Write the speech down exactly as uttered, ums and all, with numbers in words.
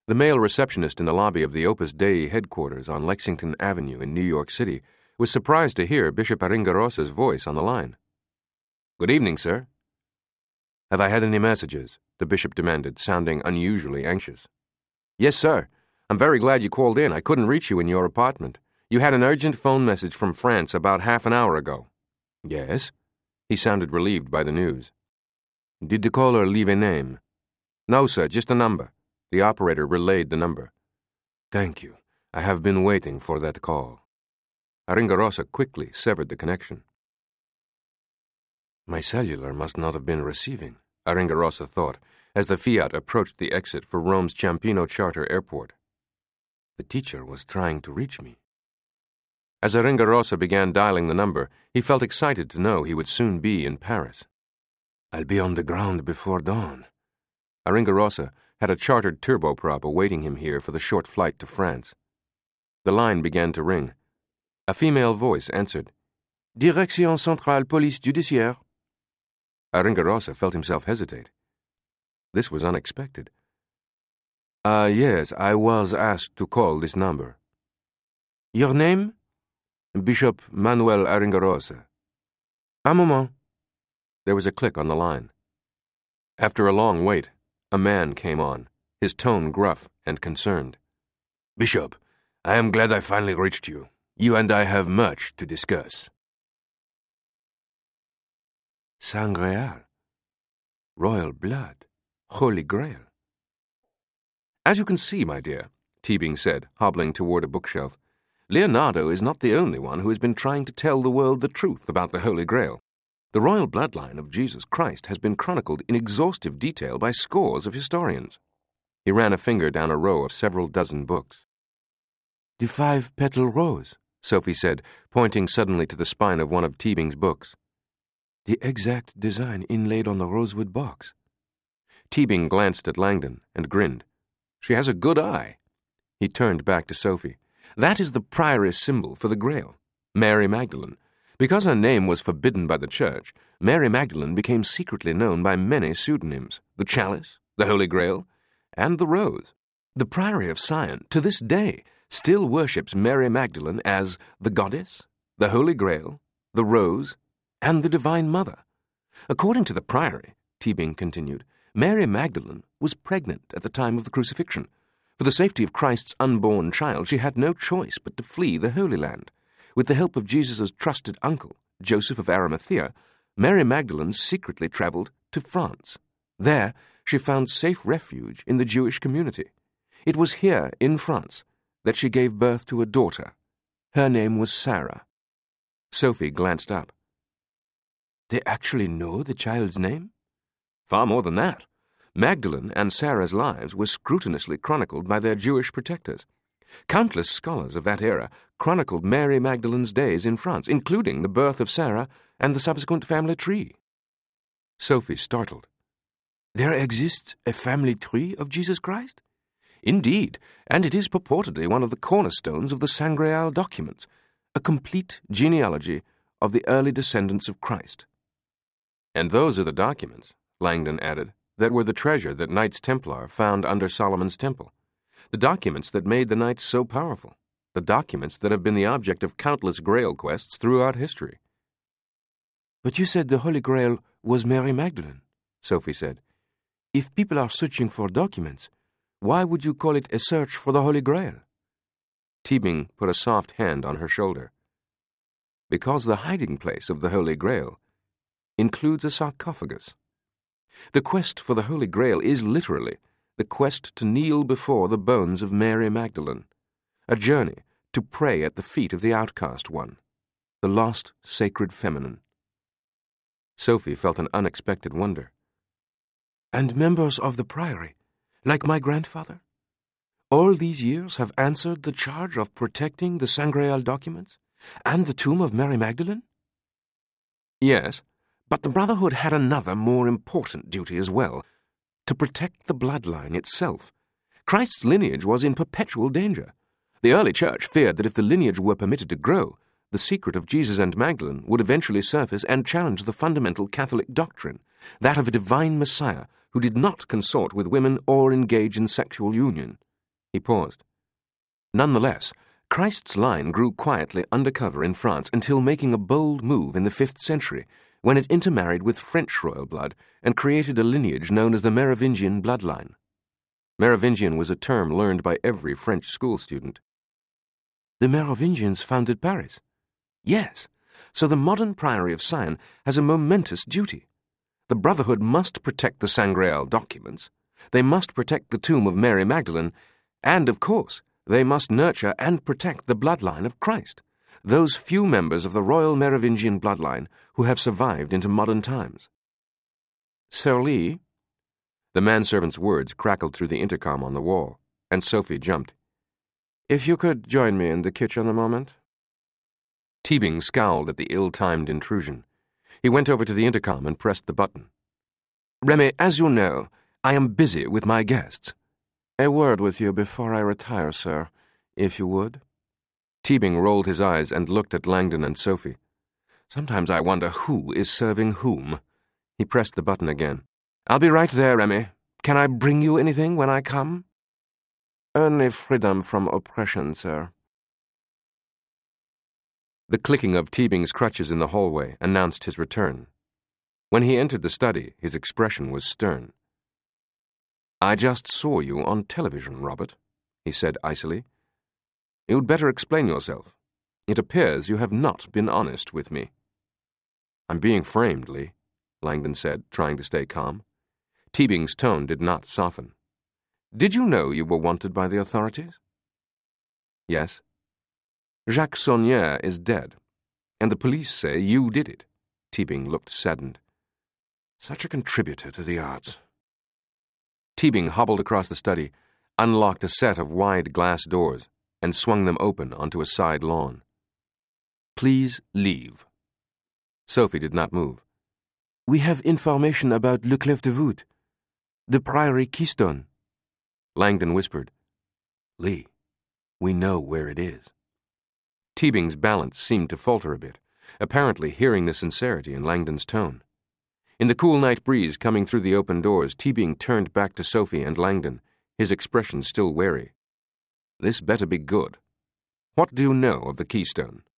The male receptionist in the lobby of the Opus Dei headquarters on Lexington Avenue in New York City was surprised to hear Bishop Aringarosa's voice on the line. "Good evening, sir." "Have I had any messages?" the bishop demanded, sounding unusually anxious. "Yes, sir. I'm very glad you called in. I couldn't reach you in your apartment. You had an urgent phone message from France about half an hour ago." "Yes?" He sounded relieved by the news. "Did the caller leave a name?" "No, sir, just a number." The operator relayed the number. "Thank you. I have been waiting for that call." Aringarosa quickly severed the connection. My cellular must not have been receiving, Aringarosa thought, as the Fiat approached the exit for Rome's Ciampino Charter Airport. The teacher was trying to reach me. As Aringarosa began dialing the number, he felt excited to know he would soon be in Paris. "I'll be on the ground before dawn." Aringarosa had a chartered turboprop awaiting him here for the short flight to France. The line began to ring. A female voice answered. "Direction Centrale Police Judiciaire." Aringarosa felt himself hesitate. This was unexpected. Ah, uh, yes, I was asked to call this number." "Your name?" "Bishop Manuel Aringarosa." "Un moment." There was a click on the line. After a long wait, a man came on, his tone gruff and concerned. "Bishop, I am glad I finally reached you. You and I have much to discuss." Sangreal. Royal blood. Holy Grail. "As you can see, my dear," Teabing said, hobbling toward a bookshelf, "Leonardo is not the only one who has been trying to tell the world the truth about the Holy Grail. The royal bloodline of Jesus Christ has been chronicled in exhaustive detail by scores of historians." He ran a finger down a row of several dozen books. "The five-petal rose," Sophie said, pointing suddenly to the spine of one of Teabing's books. "The exact design inlaid on the rosewood box." Teabing glanced at Langdon and grinned. "She has a good eye." He turned back to Sophie. "That is the priory symbol for the Grail, Mary Magdalene. Because her name was forbidden by the Church, Mary Magdalene became secretly known by many pseudonyms, the Chalice, the Holy Grail, and the Rose. The Priory of Sion, to this day, still worships Mary Magdalene as the Goddess, the Holy Grail, the Rose, and the Divine Mother. According to the Priory," Teabing continued, "Mary Magdalene was pregnant at the time of the crucifixion. For the safety of Christ's unborn child, she had no choice but to flee the Holy Land. With the help of Jesus' trusted uncle, Joseph of Arimathea, Mary Magdalene secretly traveled to France. There, she found safe refuge in the Jewish community. It was here, in France, that she gave birth to a daughter. Her name was Sarah." Sophie glanced up. "They actually know the child's name?" "Far more than that. Magdalene and Sarah's lives were scrupulously chronicled by their Jewish protectors. Countless scholars of that era chronicled Mary Magdalene's days in France, including the birth of Sarah and the subsequent family tree." Sophie startled. "There exists a family tree of Jesus Christ?" "Indeed, and it is purportedly one of the cornerstones of the Sangreal documents, a complete genealogy of the early descendants of Christ." "And those are the documents," Langdon added, "that were the treasure that Knights Templar found under Solomon's Temple. The documents that made the Knights so powerful. The documents that have been the object of countless Grail quests throughout history." "But you said the Holy Grail was Mary Magdalene," Sophie said. "If people are searching for documents, why would you call it a search for the Holy Grail?" Teabing put a soft hand on her shoulder. "Because the hiding place of the Holy Grail includes a sarcophagus. The quest for the Holy Grail is literally the quest to kneel before the bones of Mary Magdalene, a journey to pray at the feet of the outcast one, the lost sacred feminine." Sophie felt an unexpected wonder. "And members of the Priory, like my grandfather, all these years have answered the charge of protecting the Sangreal documents and the tomb of Mary Magdalene?" "Yes, but the Brotherhood had another, more important duty as well, to protect the bloodline itself. Christ's lineage was in perpetual danger. The early Church feared that if the lineage were permitted to grow, the secret of Jesus and Magdalene would eventually surface and challenge the fundamental Catholic doctrine, that of a divine Messiah who did not consort with women or engage in sexual union. He paused. Nonetheless, Christ's line grew quietly undercover in France until making a bold move in the fifth century, when it intermarried with French royal blood and created a lineage known as the Merovingian bloodline. Merovingian was a term learned by every French school student. The Merovingians founded Paris. Yes, so the modern Priory of Sion has a momentous duty. The Brotherhood must protect the Sangreal documents, they must protect the tomb of Mary Magdalene, and, of course, they must nurture and protect the bloodline of Christ, those few members of the royal Merovingian bloodline who have survived into modern times. Sir Lee? The manservant's words crackled through the intercom on the wall, and Sophie jumped. If you could join me in the kitchen a moment? Teabing scowled at the ill-timed intrusion. He went over to the intercom and pressed the button. Remy, as you know, I am busy with my guests. A word with you before I retire, sir, if you would. Teabing rolled his eyes and looked at Langdon and Sophie. Sometimes I wonder who is serving whom. He pressed the button again. I'll be right there, Remy. Can I bring you anything when I come? Only freedom from oppression, sir. The clicking of Teabing's crutches in the hallway announced his return. When he entered the study, his expression was stern. I just saw you on television, Robert, he said icily. You'd better explain yourself. It appears you have not been honest with me. I'm being framed, Lee, Langdon said, trying to stay calm. Teabing's tone did not soften. Did you know you were wanted by the authorities? Yes. Jacques Saunière is dead, and the police say you did it. Teabing looked saddened. Such a contributor to the arts. Teabing hobbled across the study, unlocked a set of wide glass doors, and swung them open onto a side lawn. Please leave. Sophie did not move. We have information about Le Clef de Voûte, the Priory keystone. Langdon whispered, Lee, we know where it is. Teabing's balance seemed to falter a bit, apparently hearing the sincerity in Langdon's tone. In the cool night breeze coming through the open doors, Teabing turned back to Sophie and Langdon, his expression still wary. This better be good. What do you know of the keystone?